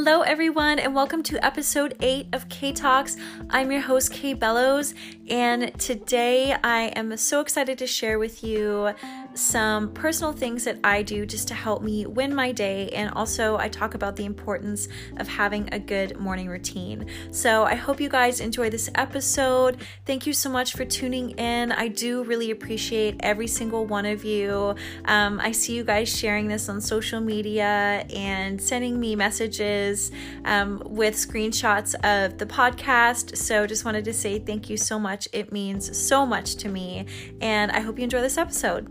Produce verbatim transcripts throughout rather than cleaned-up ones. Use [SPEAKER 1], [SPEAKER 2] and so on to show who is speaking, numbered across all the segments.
[SPEAKER 1] Hello everyone, and welcome to episode eight of K Talks. I'm your host, Kay Bellows, and today I am so excited to share with you some personal things that I do just to help me win my day, and also I talk about the importance of having a good morning routine. So I hope you guys enjoy this episode. Thank you so much for tuning in. I do really appreciate every single one of you. Um, I see you guys sharing this on social media and sending me messages um, with screenshots of the podcast. So just wanted to say thank you so much. It means so much to me, and I hope you enjoy this episode.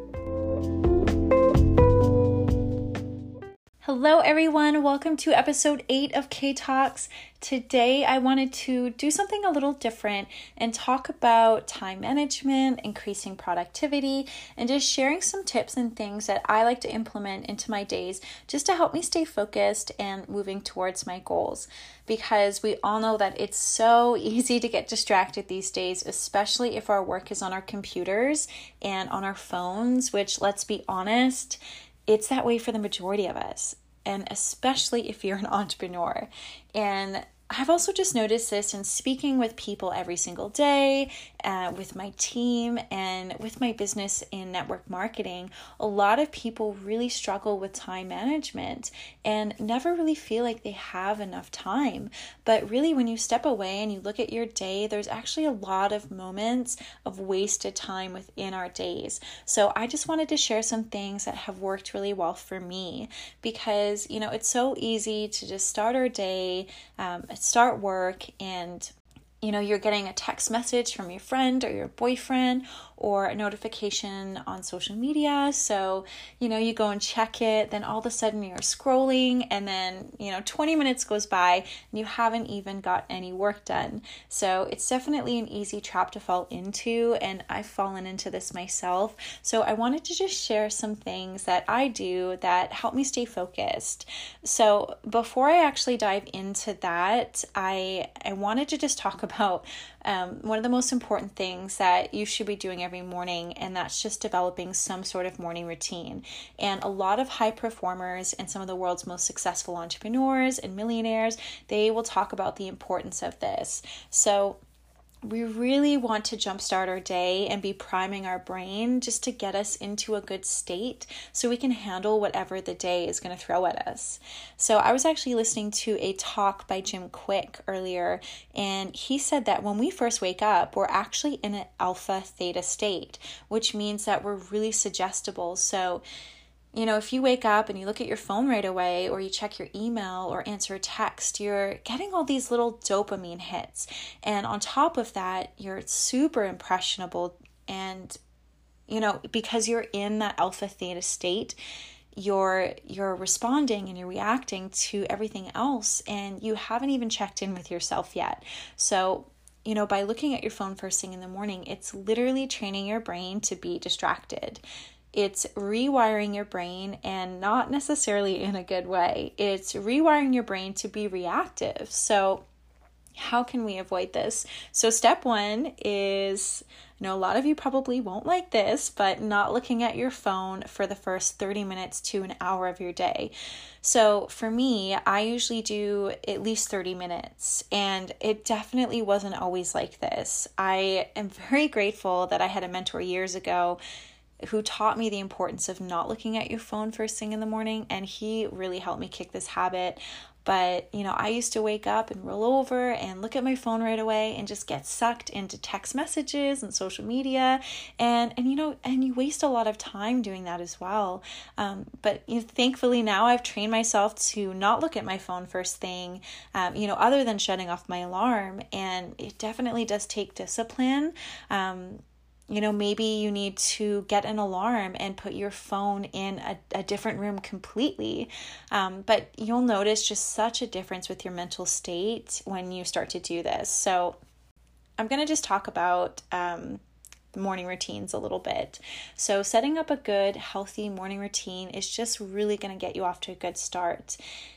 [SPEAKER 1] Hello everyone, welcome to episode eight of K Talks. Today I wanted to do something a little different and talk about time management, increasing productivity, and just sharing some tips and things that I like to implement into my days just to help me stay focused and moving towards my goals. Because we all know that it's so easy to get distracted these days, especially if our work is on our computers and on our phones, which, let's be honest, it's that way for the majority of us, and especially if you're an entrepreneur. And I've also just noticed this in speaking with people every single day, uh, with my team and with my business in network marketing. A lot of people really struggle with time management and never really feel like they have enough time. But really, when you step away and you look at your day, there's actually a lot of moments of wasted time within our days. So I just wanted to share some things that have worked really well for me, because, you know, it's so easy to just start our day, um, start work, and you know, you're getting a text message from your friend or your boyfriend or a notification on social media. So, you know, you go and check it, then all of a sudden you're scrolling, and then, you know, twenty minutes goes by and you haven't even got any work done. So it's definitely an easy trap to fall into, and I've fallen into this myself. So I wanted to just share some things that I do that help me stay focused. So before I actually dive into that, I, I wanted to just talk about about um, one of the most important things that you should be doing every morning, and that's just developing some sort of morning routine. And a lot of high performers and some of the world's most successful entrepreneurs and millionaires, they will talk about the importance of this. So we really want to jumpstart our day and be priming our brain just to get us into a good state so we can handle whatever the day is going to throw at us. So I was actually listening to a talk by Jim Kwik earlier, and he said that when we first wake up, we're actually in an alpha theta state, which means that we're really suggestible. So you know, if you wake up and you look at your phone right away, or you check your email or answer a text, you're getting all these little dopamine hits. And on top of that, you're super impressionable. And, you know, because you're in that alpha theta state, you're you're responding and you're reacting to everything else, and you haven't even checked in with yourself yet. So, you know, by looking at your phone first thing in the morning, it's literally training your brain to be distracted. It's rewiring your brain, and not necessarily in a good way. It's rewiring your brain to be reactive. So how can we avoid this? So step one is, you know, a lot of you probably won't like this, but not looking at your phone for the first thirty minutes to an hour of your day. So for me, I usually do at least thirty minutes, and it definitely wasn't always like this. I am very grateful that I had a mentor years ago who taught me the importance of not looking at your phone first thing in the morning, and he really helped me kick this habit. But, you know, I used to wake up and roll over and look at my phone right away and just get sucked into text messages and social media. And, and you know, and you waste a lot of time doing that as well. Um, but you know, thankfully now I've trained myself to not look at my phone first thing, um, you know, other than shutting off my alarm. And it definitely does take discipline. Um, You know, maybe you need to get an alarm and put your phone in a, a different room completely. Um, but you'll notice just such a difference with your mental state when you start to do this. So I'm going to just talk about um, morning routines a little bit. So setting up a good, healthy morning routine is just really going to get you off to a good start.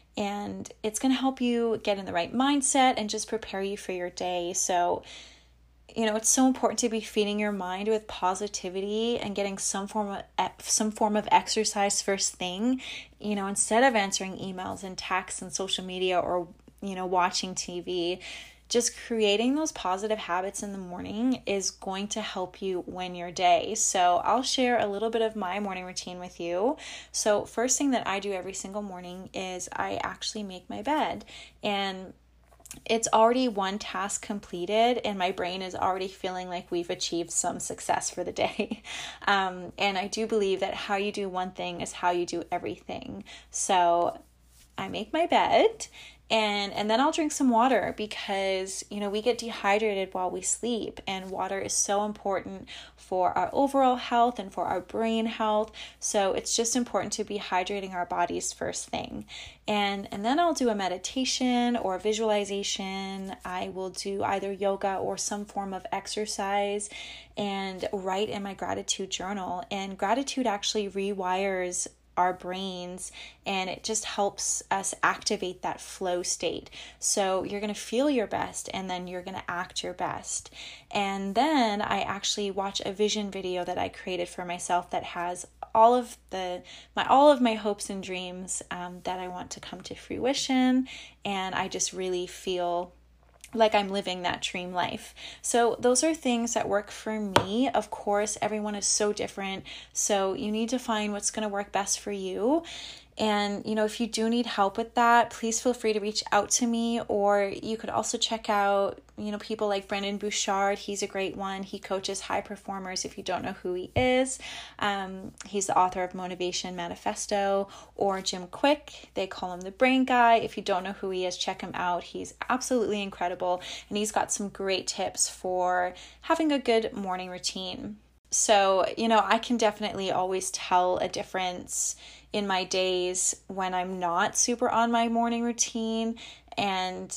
[SPEAKER 1] And it's going to help you get in the right mindset and just prepare you for your day. So you know, it's so important to be feeding your mind with positivity and getting some form of some form of exercise first thing, you know, instead of answering emails and texts and social media or, you know, watching T V. Just creating those positive habits in the morning is going to help you win your day. So I'll share a little bit of my morning routine with you. So first thing that I do every single morning is I actually make my bed, and it's already one task completed and my brain is already feeling like we've achieved some success for the day. Um, and I do believe that how you do one thing is how you do everything. So I make my bed, and and then I'll drink some water because, you know, we get dehydrated while we sleep, and water is so important for our overall health and for our brain health. So it's just important to be hydrating our bodies first thing. And and then I'll do a meditation or a visualization. I will do either yoga or some form of exercise and write in my gratitude journal. And gratitude actually rewires our brains, and it just helps us activate that flow state. So you're going to feel your best, and then you're going to act your best. And then I actually watch a vision video that I created for myself that has all of the my all of my hopes and dreams um, that I want to come to fruition, and I just really feel like I'm living that dream life. So those are things that work for me. Of course, everyone is so different. So you need to find what's going to work best for you. And, you know, if you do need help with that, please feel free to reach out to me, or you could also check out, you know, people like Brendon Burchard. He's a great one. He coaches high performers if you don't know who he is. Um, he's the author of Motivation Manifesto. Or Jim Quick, they call him the brain guy. If you don't know who he is, check him out. He's absolutely incredible, and he's got some great tips for having a good morning routine. So, you know, I can definitely always tell a difference in my days when I'm not super on my morning routine, and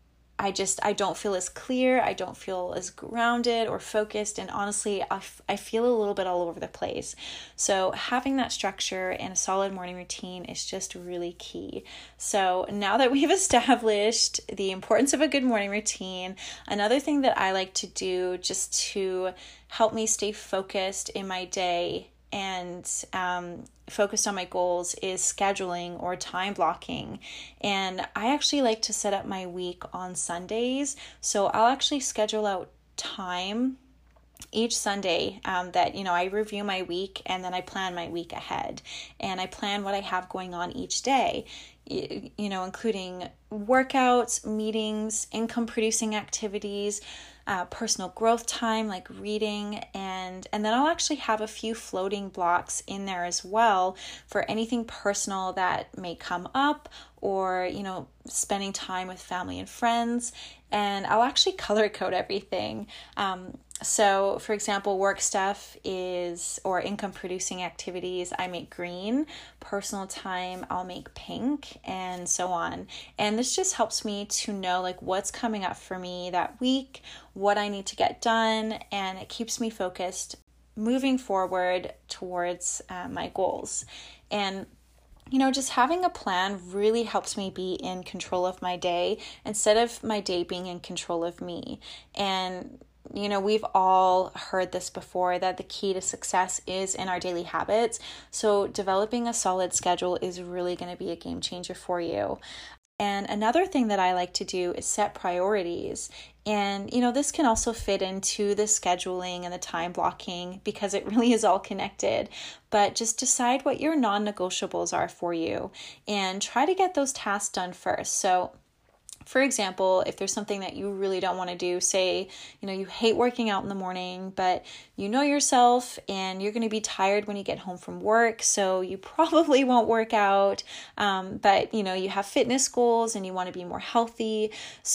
[SPEAKER 1] I just, I don't feel as clear, I don't feel as grounded or focused, and honestly, I, f- I feel a little bit all over the place. So having that structure and a solid morning routine is just really key. So now that we've established the importance of a good morning routine, another thing that I like to do just to help me stay focused in my day and um, focused on my goals is scheduling or time blocking. And I actually like to set up my week on Sundays. So I'll actually schedule out time each Sunday um, that, you know, I review my week, and then I plan my week ahead, and I plan what I have going on each day, you, you know, including workouts, meetings, income producing activities, Uh, personal growth time like reading, and and then I'll actually have a few floating blocks in there as well for anything personal that may come up, or, you know, spending time with family and friends. And I'll actually color code everything. Um, so for example, work stuff is, or income producing activities, I make green. Personal time, I'll make pink, and so on. And this just helps me to know like what's coming up for me that week, what I need to get done, and it keeps me focused moving forward towards uh, my goals. And you know, just having a plan really helps me be in control of my day instead of my day being in control of me. And you know, we've all heard this before, that the key to success is in our daily habits. So developing a solid schedule is really going to be a game changer for you. And another thing that I like to do is set priorities. And, you know, this can also fit into the scheduling and the time blocking because it really is all connected. But just decide what your non-negotiables are for you and try to get those tasks done first. So for example, if there's something that you really don't want to do, say, you know, you hate working out in the morning, but you know yourself and you're going to be tired when you get home from work, so you probably won't work out, um, but, you know, you have fitness goals and you want to be more healthy,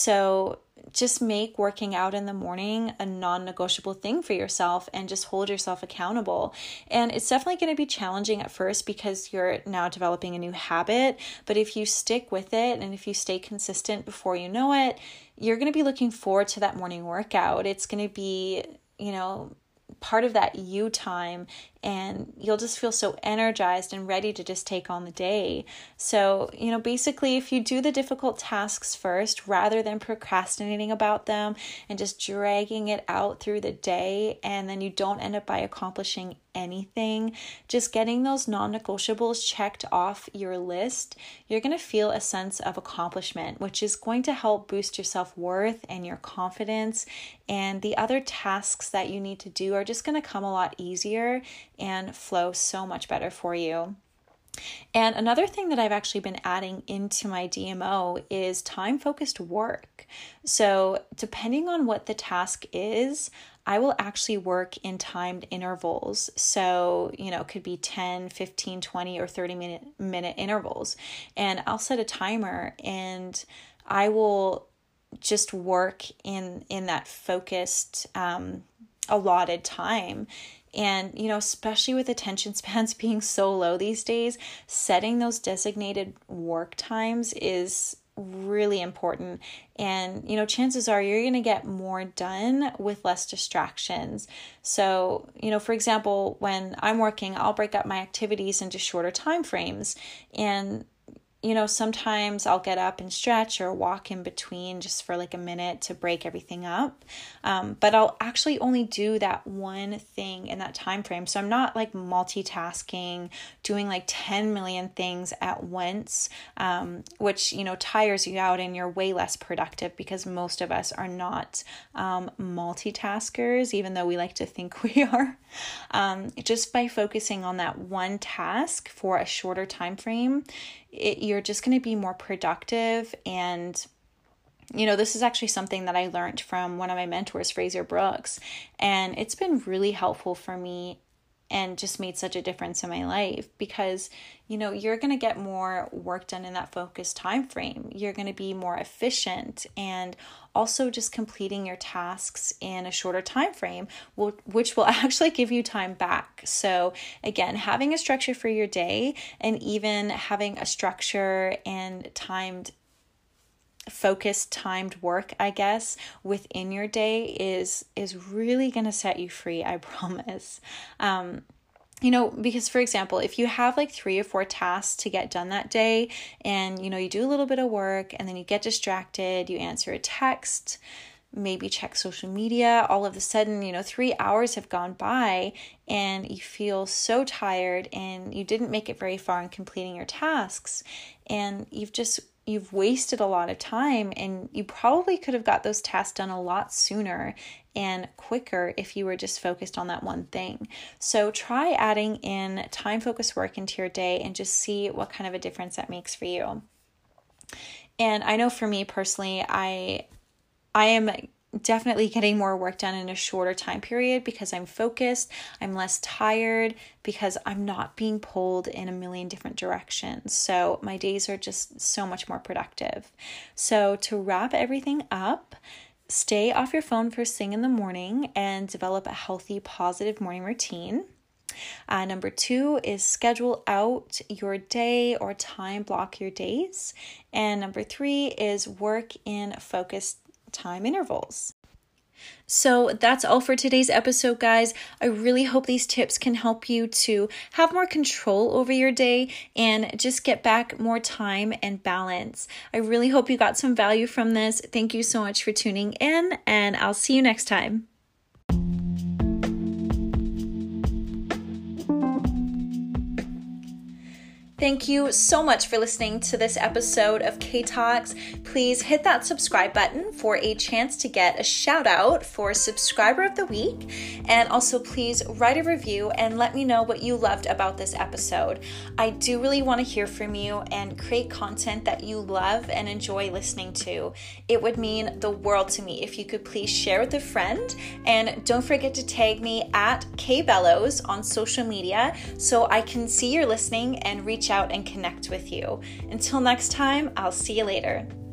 [SPEAKER 1] so just make working out in the morning a non-negotiable thing for yourself and just hold yourself accountable. And it's definitely going to be challenging at first because you're now developing a new habit. But if you stick with it and if you stay consistent, before you know it, you're going to be looking forward to that morning workout. It's going to be, you know, part of that you time, and you'll just feel so energized and ready to just take on the day. So, you know, basically if you do the difficult tasks first rather than procrastinating about them and just dragging it out through the day, and then you don't end up by accomplishing anything, just getting those non-negotiables checked off your list, you're going to feel a sense of accomplishment, which is going to help boost your self-worth and your confidence. And the other tasks that you need to do are just going to come a lot easier and flow so much better for you. And another thing that I've actually been adding into my D M O is time-focused work. So depending on what the task is, I will actually work in timed intervals. So, you know, it could be ten, fifteen, twenty, or thirty minute, minute intervals. And I'll set a timer and I will just work in, in that focused, um, allotted time. And, you know, especially with attention spans being so low these days, setting those designated work times is really important. And, you know, chances are you're going to get more done with less distractions. So, you know, for example, when I'm working, I'll break up my activities into shorter time frames. And you know, sometimes I'll get up and stretch or walk in between just for like a minute to break everything up. Um, but I'll actually only do that one thing in that time frame. So I'm not like multitasking, doing like ten million things at once, um, which, you know, tires you out and you're way less productive because most of us are not um, multitaskers, even though we like to think we are. Um, just by focusing on that one task for a shorter time frame, It, you're just going to be more productive. And, you know, this is actually something that I learned from one of my mentors, Fraser Brooks, and it's been really helpful for me and just made such a difference in my life because, you know, you're going to get more work done in that focused time frame. You're going to be more efficient and also just completing your tasks in a shorter time frame, will, which will actually give you time back. So again, having a structure for your day and even having a structure and timed focused timed work, I guess, within your day is is really going to set you free, I promise. Um, you know, because for example, if you have like three or four tasks to get done that day and, you know, you do a little bit of work and then you get distracted, you answer a text, maybe check social media, all of a sudden, you know, three hours have gone by and you feel so tired and you didn't make it very far in completing your tasks and you've just You've wasted a lot of time, and you probably could have got those tasks done a lot sooner and quicker if you were just focused on that one thing. So try adding in time-focused work into your day and just see what kind of a difference that makes for you. And I know for me personally, I I am definitely getting more work done in a shorter time period because I'm focused, I'm less tired, because I'm not being pulled in a million different directions. So my days are just so much more productive. So to wrap everything up, stay off your phone first thing in the morning and develop a healthy, positive morning routine. Uh, number two is schedule out your day or time block your days. And number three is work in focused time intervals. So that's all for today's episode, guys. I really hope these tips can help you to have more control over your day and just get back more time and balance. I really hope you got some value from this. Thank you so much for tuning in, and I'll see you next time. Thank you so much for listening to this episode of K Talks. Please hit that subscribe button for a chance to get a shout out for Subscriber of the Week. And also please write a review and let me know what you loved about this episode. I do really want to hear from you and create content that you love and enjoy listening to. It would mean the world to me if you could please share with a friend. And don't forget to tag me at K Bellows on social media so I can see you're listening and reach out and connect with you. Until next time, I'll see you later.